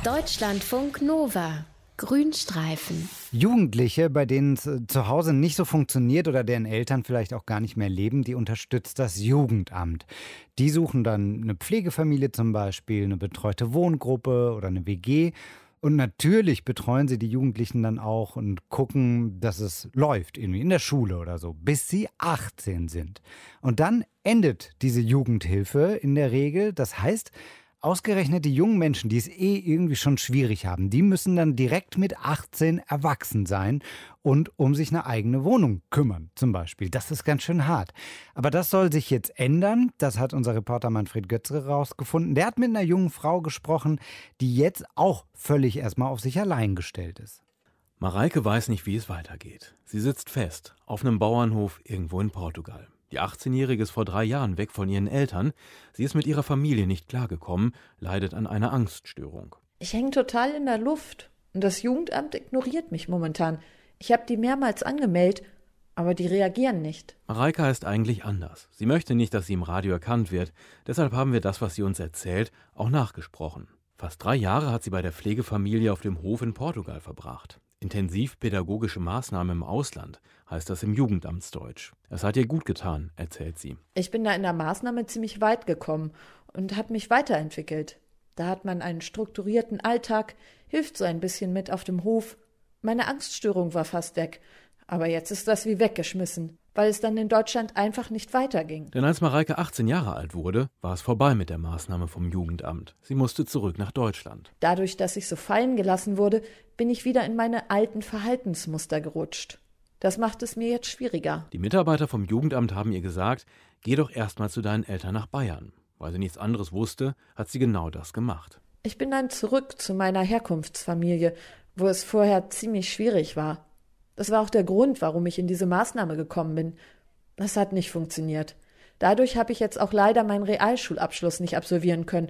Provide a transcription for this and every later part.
Deutschlandfunk Nova. Grünstreifen. Jugendliche, bei denen es zu Hause nicht so funktioniert oder deren Eltern vielleicht auch gar nicht mehr leben, die unterstützt das Jugendamt. Die suchen dann eine Pflegefamilie zum Beispiel, eine betreute Wohngruppe oder eine WG. Und natürlich betreuen sie die Jugendlichen dann auch und gucken, dass es läuft, irgendwie in der Schule oder so, bis sie 18 sind. Und dann endet diese Jugendhilfe in der Regel. Das heißt, ausgerechnet die jungen Menschen, die es irgendwie schon schwierig haben, die müssen dann direkt mit 18 erwachsen sein und um sich eine eigene Wohnung kümmern, zum Beispiel. Das ist ganz schön hart. Aber das soll sich jetzt ändern. Das hat unser Reporter Manfred Götzge rausgefunden. Der hat mit einer jungen Frau gesprochen, die jetzt auch völlig erstmal auf sich allein gestellt ist. Mareike weiß nicht, wie es weitergeht. Sie sitzt fest auf einem Bauernhof irgendwo in Portugal. Die 18-Jährige ist vor 3 Jahren weg von ihren Eltern. Sie ist mit ihrer Familie nicht klargekommen, leidet an einer Angststörung. Ich hänge total in der Luft und das Jugendamt ignoriert mich momentan. Ich habe die mehrmals angemeldet, aber die reagieren nicht. Mareike heißt eigentlich anders. Sie möchte nicht, dass sie im Radio erkannt wird. Deshalb haben wir das, was sie uns erzählt, auch nachgesprochen. Fast 3 Jahre hat sie bei der Pflegefamilie auf dem Hof in Portugal verbracht. Intensivpädagogische Maßnahmen im Ausland, heißt das im Jugendamtsdeutsch. Es hat ihr gut getan, erzählt sie. Ich bin da in der Maßnahme ziemlich weit gekommen und habe mich weiterentwickelt. Da hat man einen strukturierten Alltag, hilft so ein bisschen mit auf dem Hof. Meine Angststörung war fast weg, aber jetzt ist das wie weggeschmissen, weil es dann in Deutschland einfach nicht weiterging. Denn als Mareike 18 Jahre alt wurde, war es vorbei mit der Maßnahme vom Jugendamt. Sie musste zurück nach Deutschland. Dadurch, dass ich so fallen gelassen wurde, bin ich wieder in meine alten Verhaltensmuster gerutscht. Das macht es mir jetzt schwieriger. Die Mitarbeiter vom Jugendamt haben ihr gesagt, geh doch erstmal zu deinen Eltern nach Bayern. Weil sie nichts anderes wusste, hat sie genau das gemacht. Ich bin dann zurück zu meiner Herkunftsfamilie, wo es vorher ziemlich schwierig war. Das war auch der Grund, warum ich in diese Maßnahme gekommen bin. Das hat nicht funktioniert. Dadurch habe ich jetzt auch leider meinen Realschulabschluss nicht absolvieren können.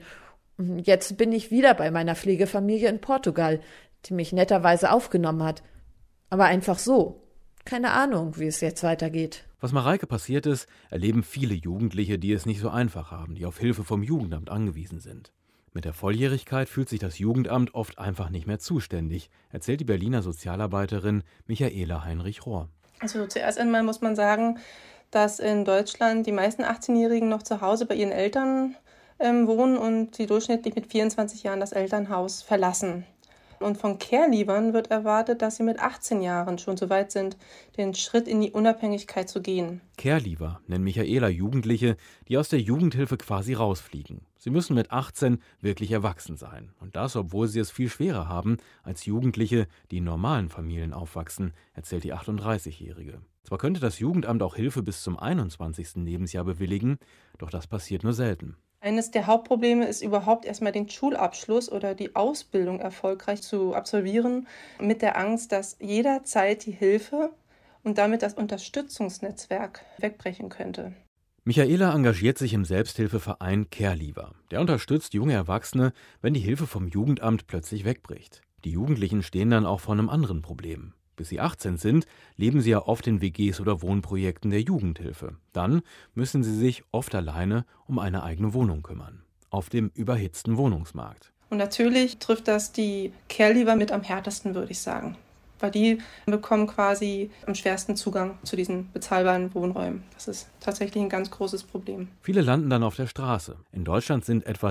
Jetzt bin ich wieder bei meiner Pflegefamilie in Portugal, die mich netterweise aufgenommen hat. Aber einfach so. Keine Ahnung, wie es jetzt weitergeht. Was Mareike passiert ist, erleben viele Jugendliche, die es nicht so einfach haben, die auf Hilfe vom Jugendamt angewiesen sind. Mit der Volljährigkeit fühlt sich das Jugendamt oft einfach nicht mehr zuständig, erzählt die Berliner Sozialarbeiterin Michaela Heinrich-Rohr. Also zuerst einmal muss man sagen, dass in Deutschland die meisten 18-Jährigen noch zu Hause bei ihren Eltern wohnen und sie durchschnittlich mit 24 Jahren das Elternhaus verlassen. Und von Care-Leavern wird erwartet, dass sie mit 18 Jahren schon so weit sind, den Schritt in die Unabhängigkeit zu gehen. Care-Leaver nennt Michaela Jugendliche, die aus der Jugendhilfe quasi rausfliegen. Sie müssen mit 18 wirklich erwachsen sein. Und das, obwohl sie es viel schwerer haben als Jugendliche, die in normalen Familien aufwachsen, erzählt die 38-Jährige. Zwar könnte das Jugendamt auch Hilfe bis zum 21. Lebensjahr bewilligen, doch das passiert nur selten. Eines der Hauptprobleme ist überhaupt erstmal den Schulabschluss oder die Ausbildung erfolgreich zu absolvieren, mit der Angst, dass jederzeit die Hilfe und damit das Unterstützungsnetzwerk wegbrechen könnte. Michaela engagiert sich im Selbsthilfeverein Care-Leaver. Der unterstützt junge Erwachsene, wenn die Hilfe vom Jugendamt plötzlich wegbricht. Die Jugendlichen stehen dann auch vor einem anderen Problem. Bis sie 18 sind, leben sie ja oft in WGs oder Wohnprojekten der Jugendhilfe. Dann müssen sie sich oft alleine um eine eigene Wohnung kümmern. Auf dem überhitzten Wohnungsmarkt. Und natürlich trifft das die Care-Leaver mit am härtesten, würde ich sagen. Weil die bekommen quasi am schwersten Zugang zu diesen bezahlbaren Wohnräumen. Das ist tatsächlich ein ganz großes Problem. Viele landen dann auf der Straße. In Deutschland sind etwa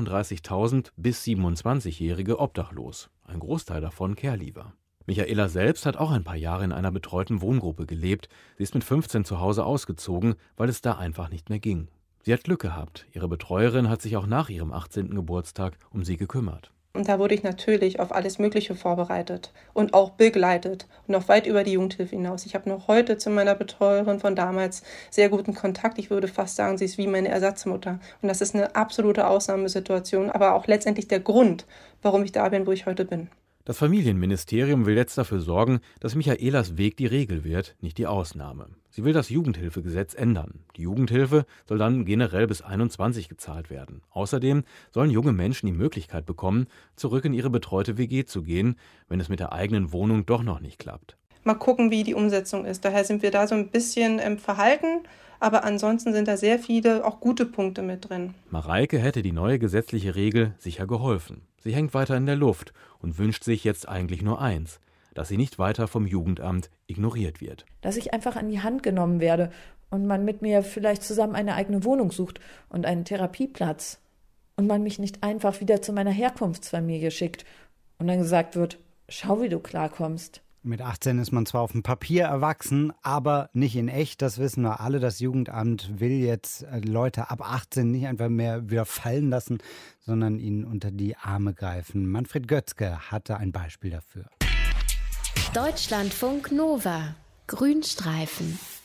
37.000 bis 27-Jährige obdachlos. Ein Großteil davon Care-Leaver. Michaela selbst hat auch ein paar Jahre in einer betreuten Wohngruppe gelebt. Sie ist mit 15 zu Hause ausgezogen, weil es da einfach nicht mehr ging. Sie hat Glück gehabt. Ihre Betreuerin hat sich auch nach ihrem 18. Geburtstag um sie gekümmert. Und da wurde ich natürlich auf alles Mögliche vorbereitet und auch begleitet und noch weit über die Jugendhilfe hinaus. Ich habe noch heute zu meiner Betreuerin von damals sehr guten Kontakt. Ich würde fast sagen, sie ist wie meine Ersatzmutter. Und das ist eine absolute Ausnahmesituation, aber auch letztendlich der Grund, warum ich da bin, wo ich heute bin. Das Familienministerium will jetzt dafür sorgen, dass Michaelas Weg die Regel wird, nicht die Ausnahme. Sie will das Jugendhilfegesetz ändern. Die Jugendhilfe soll dann generell bis 21 gezahlt werden. Außerdem sollen junge Menschen die Möglichkeit bekommen, zurück in ihre betreute WG zu gehen, wenn es mit der eigenen Wohnung doch noch nicht klappt. Mal gucken, wie die Umsetzung ist. Daher sind wir da so ein bisschen verhalten, Aber ansonsten sind da sehr viele, auch gute Punkte mit drin. Mareike hätte die neue gesetzliche Regel sicher geholfen. Sie hängt weiter in der Luft und wünscht sich jetzt eigentlich nur eins: dass sie nicht weiter vom Jugendamt ignoriert wird. Dass ich einfach an die Hand genommen werde und man mit mir vielleicht zusammen eine eigene Wohnung sucht und einen Therapieplatz. Und man mich nicht einfach wieder zu meiner Herkunftsfamilie schickt und dann gesagt wird, schau, wie du klarkommst. Mit 18 ist man zwar auf dem Papier erwachsen, aber nicht in echt. Das wissen wir alle. Das Jugendamt will jetzt Leute ab 18 nicht einfach mehr wieder fallen lassen, sondern ihnen unter die Arme greifen. Manfred Götzke hatte ein Beispiel dafür. Deutschlandfunk Nova. Grünstreifen.